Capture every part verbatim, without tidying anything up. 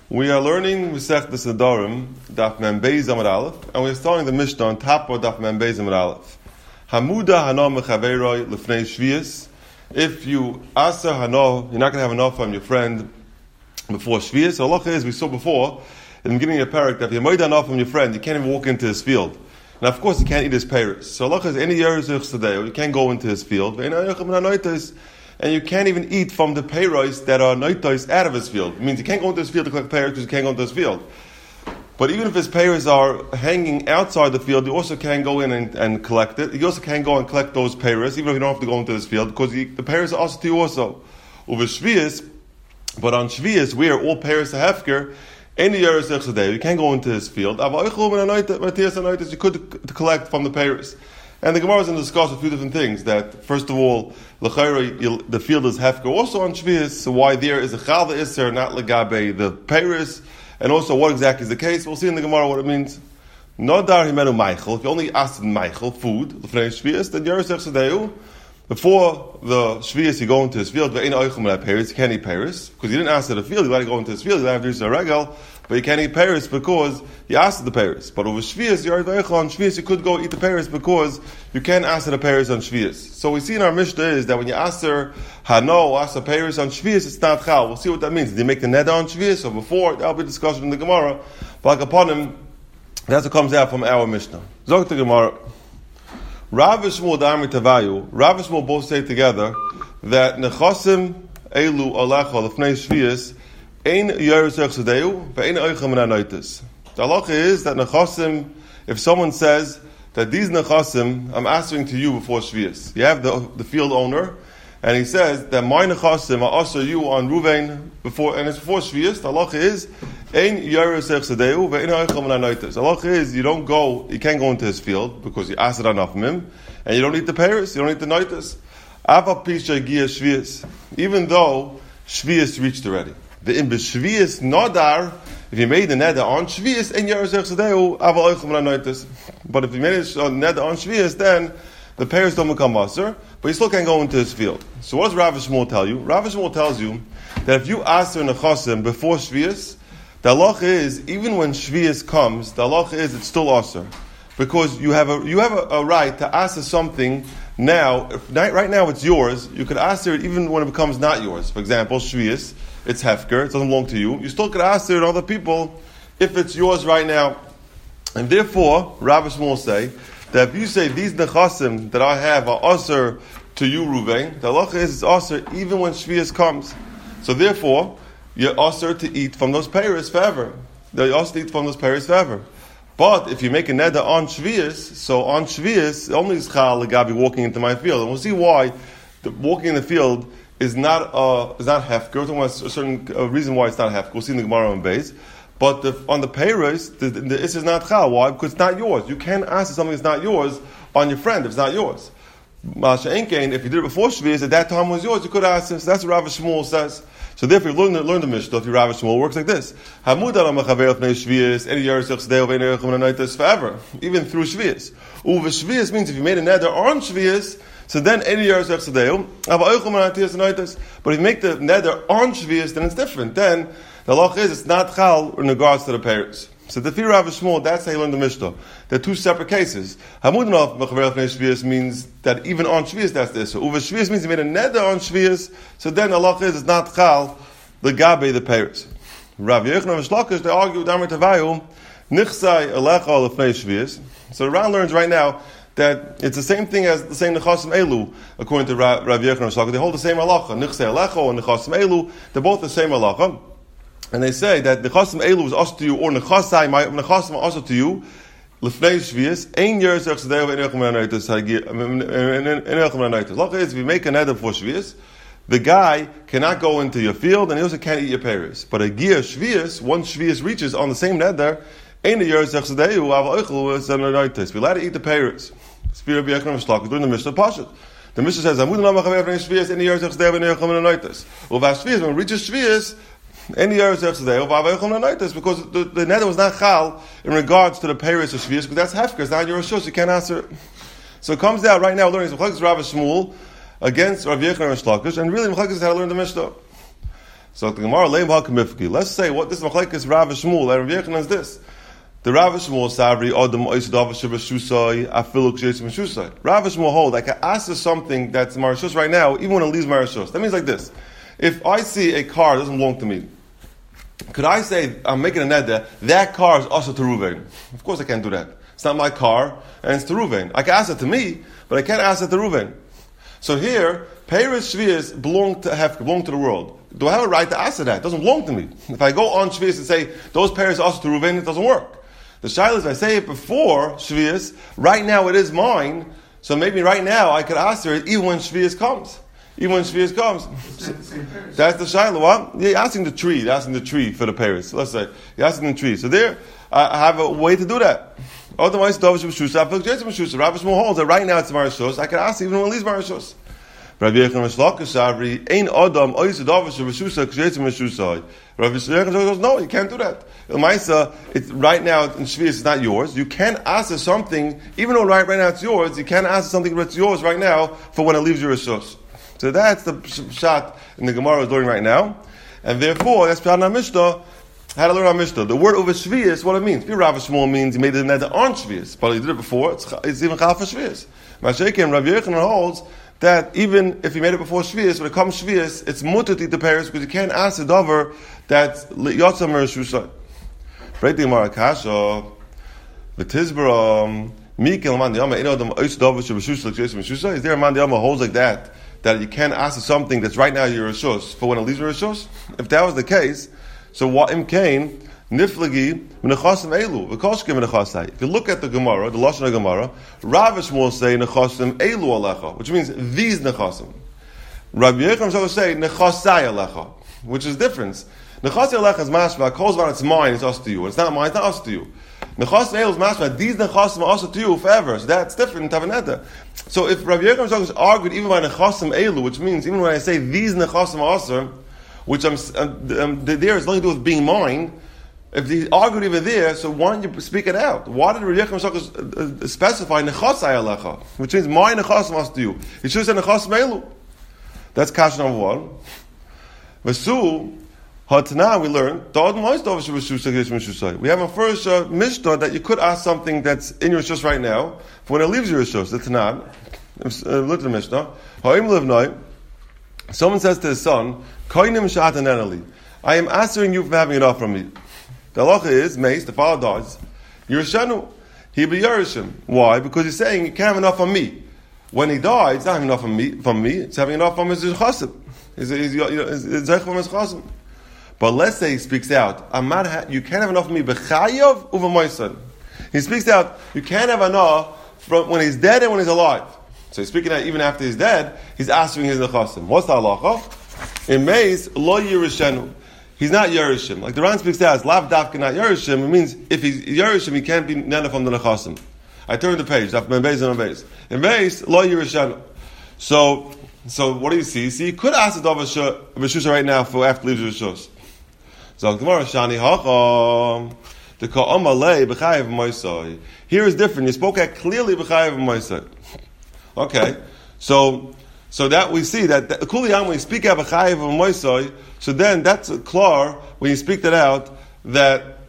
We are learning Masechtas Nedarim, Daf Mem Beis Amud Aleph, and we are starting the Mishnah on top of Daf Mem Beis Amud Aleph. Hamuda hana mechaveroi lefnei shvius. If you asa hana, you're not going to have enough from your friend before shvius. So halacha is, we saw before, in the beginning of the parak, that if you moed enough from your friend, you can't even walk into his field. And of course, you can't eat his peiros. So halacha is, any yerizich sadeo, you can't go into his field. And you can't even eat from the peiros that are noitos out of his field. It means you can't go into his field to collect peiros because you can't go into his field. But even if his peiros are hanging outside the field, you also can go in and, and collect it. You also can go and collect those peiros, even if you don't have to go into his field, because you, the peiros are also to you also. Over shvius, but on shvius, where all peiros are hefker, any yerizich sadeh, you can't go into his field. You could to collect from the peiros. And the Gemara is going to discuss a few different things. That first of all, l'chayra, the field is hefker. Also on shvius, so why there is a chalva iser, not legabe the peiros, and also what exactly is the case. We'll see in the Gemara what it means. Nodar himenu meichel. If you only asked meichel food l'fnei shvius, then yerizich sadeu. Before the shvius, you go into his field. Ve'ein oichem la peiros. You can't eat peiros because you didn't ask for the field. You got to go into his field. You don't have to do a regal. But you can't eat peiros because you asked the peiros. But over shvius, you're on shvius, you could go eat the peiros because you can't ask the peiros on shvius. So we see in our Mishnah is that when you ask her hano or ask the peiros on shvius, it's not chal. We'll see what that means. Did you make the neder on shvius or before? That'll be discussion in the Gemara. But like upon him, that's what comes out from our Mishnah. Zog the Gemara. Rav and Shmuel Dami Tavayu. Rav and Shmuel both say together that nechasim elu alecha lefnei shvius. The halacha is that nechasim, if someone says that these nechasim, I'm answering to you before shvius. You have the the field owner, and he says that my nechasim are also you on Ruvain before, and it's before shvius. The halacha is ein yerizech sadeu ve'ein oichem menanoites. The halacha is you don't go, you can't go into his field because you asked it enough from him, and you don't eat the peiros, you don't eat the noites. Ava pisha gia shvius, even though shvius reached already. The in b'shvius nodar, if you made the neder on shvius, and yerizech sadeu ava oichem menanoites. But if you made it on neder on shvius, then the peiros don't become maser, but you still can't go into his field. So what does Rav and Shmuel tell you? Rav and Shmuel tells you that if you ask her nechasim before shvius, the halacha is even when shvius comes, the halacha is it's still aser, because you have a you have a, a right to ask her something now. If right now it's yours, you could ask her it even when it becomes not yours. For example, shvius, it's hefker, it doesn't belong to you. You still could ask her and other people if it's yours right now, and therefore Rav and Shmuel say that if you say these nechasim that I have are aser to you, Ruvain, the halacha is it's aser even when shvius comes. So therefore, you're aser to eat from those peiros forever. You're aser to eat from those peiros forever. But if you make a neder on shvius, so on shvius, only is chal legabi walking into my field, and we'll see why the walking in the field is not uh, is not hefker. We're talking about a certain uh, reason why it's not hefker. We'll see in the Gemara on base. But the, on the peiros, the, the, the is not chal. Why? Because it's not yours. You can't ask something that's not yours on your friend if it's not yours. Masha Enkein, if you did it before shvius, at that time it was yours, you could ask him. So that's what Rav Shmuel says. So therefore, you learn the, learn the Mishnah. If you Rav Shmuel, it works like this: Hamud al machaver lefnei shvius, any yerizich sadeu ve'ein oichem menanoites forever, even through shvius. Uve shvius means if you made a neder on shvius, so then any yerizich sadeu ava oichem menanoites. But if you make the neder on shvius, then it's different. Then the halacha is it's not chal in regards to the peiros. So the fear of Shmuel, that's how you learn the Mishnah. There are two separate cases. Hamudanav mechaver lefnei shvius means that even on shvius that's this. So uve shvius means you made a neder on shvius. So then the halacha is it's not chal the gabe the peiros. Rav Yochanan and Shlakish they argue with Amar Tavayu nichsai alecha lefnei shvius. So the Ran learns right now that it's the same thing as the same nechasim elu according to Rav Yochanan and Shlakish. They hold the same halacha. Nichsai alecha and nechasim elu. They're both the same halacha. And they say that the nechasim elu is also to you, or nechasai, my nechasim are also to you. Lefnei shvius, ein yerizech sadeu ve'ein oichem menanoites. Lacha is if you make a neder for shvius, the guy cannot go into your field, and he also can't eat your peiros. But a gear shvius, once shvius reaches on the same neder, ein yerizech sadeu ava oichem menanoites. We're allowed to eat the peiros. Spira b'yechon v'shlak during the Mishnah Pashat. The Mishnah says, "Amud l'ma chaver lefnei shvius, ein yerizech sadeu ve'ein oichem menanoites." Uva shvius, when it reaches shvius, any yerizech sadeu ava oichem menanoites, because the, the neder was not chal in regards to the peiros of shvius, because that's hefker, it's not your rishus, you can't answer it. So it comes out right now, we're learning Rav Shmuel against Rav Yochanan and Shlakish, and really Mechlekes is how to learn the Mishnah. So the Gemara leim hakamifki. Let's say what this machlekes Rav Shmuel and Rav Yechon is this. The Rav Shmuel savri adam oisadav shebashusai afilu k'sheisim shusai. Rav Shmuel hold I can ask something that's marashus right now, even when it leaves marashus. That means like this: if I see a car that doesn't belong to me, could I say I'm making a neder that car is also to Ruvain? Of course I can't do that. It's not my car and it's to Ruvain. I can ask it to me, but I can't ask it to Ruvain. So here, Peiros Shvius belong to have belong to the world. Do I have a right to ask that? It doesn't belong to me. If I go on Shvius and say those Peiros are also to Ruvain, it doesn't work. The shaila is if I say it before Shvius, right now it is mine, so maybe right now I could ask her even when Shvius comes. Even when Shvius comes. The that's the shaila. What? You're asking the tree, you're asking the tree for the Peiros. Let's say, you're asking the tree. So there, I have a way to do that. Otherwise, Rav Shmuel holds that right now it's marashos. I can ask even when it leaves marashos. Rav Yechon Mishlakish Savri Ein Adam Ois Davar Shebashusa K'Sheitzim Meshusai. Rav Yechon goes, no, you can't do that. L'maisa, it's right now in Shvius, it's not yours. You can't ask for something, even though right right now it's yours. You can't ask for something that's yours right now for when it leaves your rishos. So that's the shot in the Gemara is learning right now, and therefore that's Pshat in Mishnah. How to learn our Mishnah? The word over Shvius, what it means. Rav Shmuel means he made it neder on Shvius, but he did it before. It's, it's even chal for Shvius. Mashiach Rav Yechon holds that even if he made it before Shvius, when it comes Shvius, it's mutter to eat the Peiros because you can't ask a dover that's yotzam mereshusay. Break the Gemara kasha. The Tizbaram Mikel man diyama eno adam ois dover shebashusay k'sheisim meshusay. Is there a man diyama holds like that that you can't ask something that's right now your rishus for when it leaves your rishus? If that was the case, so what im kain niflagi menachasim elu v'koshkim menachasai. If you look at the Gemara, the Lashon Gemara, Rav Shmuel say nechasim elu alecha, which means these nechasim. Rabbi Yechon will say nechasai alecha, which is different. Nechasai alecha is mashma. Calls about it's mine, it's us to you. It's not mine, it's not us to you. Nechasim elu is mashma. These nechasim are also to you forever. So that's different. Tavaneta. So if Rabbi Yechon is argued even by nechasim elu, which means even when I say these nechasim are also, which I'm, um, um, there is nothing to do with being mine. If they argued even there, so why don't you speak it out? Why did Rabbi Yechon uh, specify nechasai alecha, which means my nechasim was to you? He should have said nechasim elu. That's kasha number one. Vesu hatana we learned we have a first uh, mishnah that you could ask something that's in your rishus right now for when it leaves your rishus. The Tanan, uh, look at the mishnah. Ha'im livnai. Someone says to his son, "Koinim sha'atanenali. I am answering you for having enough from me." The halacha is, Mace, the father dies, Yereshanu, he be Yereshim. Why? Because he's saying, you can't have enough from me. When he dies, it's not having enough from me, from me, it's having enough from his chasim. He's, he's, you know, he's, he's from his chasim. But let's say he speaks out, I'm not ha- you can't have enough from me, b'chayav uva my son. He speaks out, you can't have enough from when he's dead and when he's alive. So he's speaking out even after he's dead, he's asking his chasim. What's the halacha? In Mace, lo Yereshanu. He's not Yereshim. Like the Ran speaks out, it's lav dafka not Yereshim. It means if he's Yereshim, he can't be nana from the nechasim. I turned the page. After my base and my base. In base, lo Yereshim. So, so what do you see? See, you could ask the dove b'shusha right now for after leaves rishus. So Gemara shani hacham the ka'amalei b'chayev moisai. Here is different. You spoke out clearly b'chayev moisai. Okay, so. So that we see that the kuliyam when you speak out b'chayev moisai, so then that's klar when you speak that out that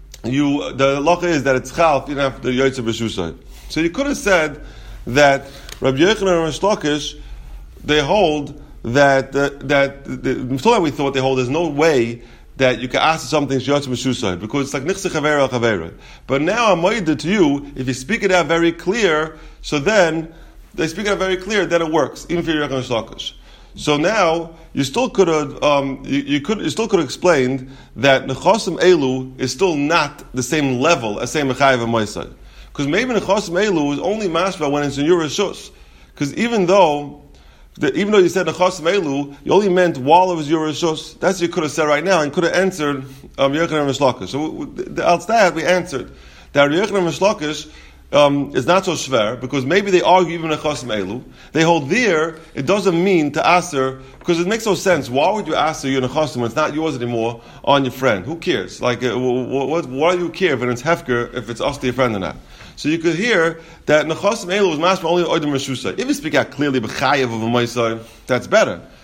you the halacha is that it's chalf even after the yotze b'shusay. So you could have said that Rabbi Yechon and Rish Lakish they hold that uh, that the so we thought they hold there's no way that you can ask something yotze b'shusay because it's like nichse chavera al chavera. But now I'm moided to you if you speak it out very clear. So then. They speak it very clear that it works, even if you're Yechon Shlakish. So now you still could have um, you, you could you still could have explained that nechasim elu is still not the same level as saying mechayev and moisai, because maybe nechasim elu is only mashva when it's in your rishus. Because even though the, even though you said nechasim elu, you only meant while it was your rishus. That's what you could have said right now and could have answered um, Yechon and Shlakish. So else that we answered that Yechon and Shlakish. Um, is not so shver because maybe they argue even a chasim elu. They hold there it doesn't mean to aser because it makes no sense. Why would you aser your nechasim when it's not yours anymore on your friend? Who cares? Like, uh, what? Why do you care if it's hefker if it's us to your friend or not? So you could hear that nechasim elu is mashma only oidem reshusa. If you speak out clearly b'chayev of a moisai, that's better.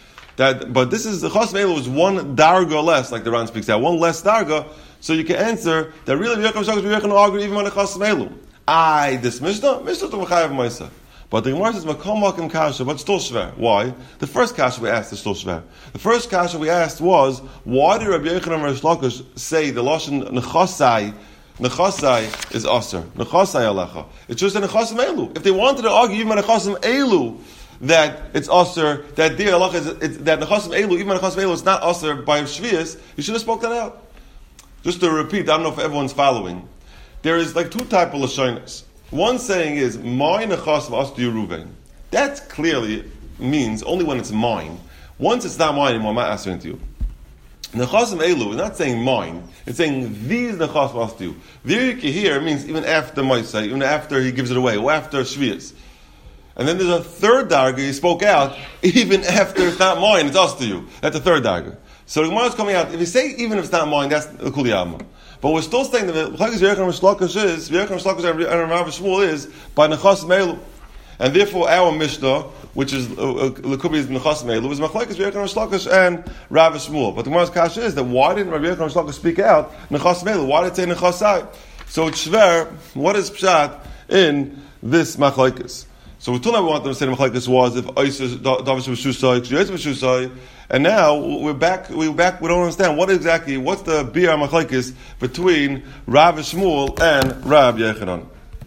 That, but this is the Chosam Elu is one darga less, like the Ran speaks out, one less darga. So you can answer that really Rabbi Yochanan is going to argue even on the Chosam Elu. I this Mishnah, Mishnah to Mechayev Ma'isa. But the Gemara says Makom Makom Kasha, but still shver. Why? The first kasha we asked is still shver. The first kasha we asked was, why did Rabbi Yochanan and Rish Lakish say the lashon nechasai? Nechasai is aser. Nechasai alecha. It's just a nechasam elu. If they wanted to argue even a nechasam elu that it's aser, that dear alecha is it's, that nechasam elu, even a nechasam elu is not aser by shvius, you should have spoke that out. Just to repeat, I don't know if everyone's following. There is like two types of lashonos. One saying is my nechasam aser Yeruven. That clearly means only when it's mine. Once it's not mine anymore, I'm not answering to you. Nechasam elu is not saying mine. It's saying these nechasam aser to you. There you can hear it means even after Maisa, even after he gives it away, or after shvius. And then there's a third darga he spoke out, even after it's not mine, it's us to you. That's the third darga. So the Gemara is coming out, if you say even if it's not mine, that's the Kuli Amma. But we're still saying that the Chalakis V'yerkan Rishlakish is, V'yerkan Rishlakish and Rav Shmuel is, by Nechasam Elu. And therefore our Mishnah, which is, L'kubi is Nechasam Elu, is Machlekes V'yerkan Rishlakish and Rav Shmuel. But the Gemara's kasha is that why didn't Rav Yerkan Rishlakish speak out Nechasam Elu? Why did it say Nechasai? So it's shver, what is pshat in this Machlekes? So we told them we want them to say the Machlekes was if Isis Davish was Shusai, Kshiyetz was Shusai, and now we're back. We're back. We don't understand what exactly what's the Biyah Machlekes between Rav Shmuel and Rav Yechanan.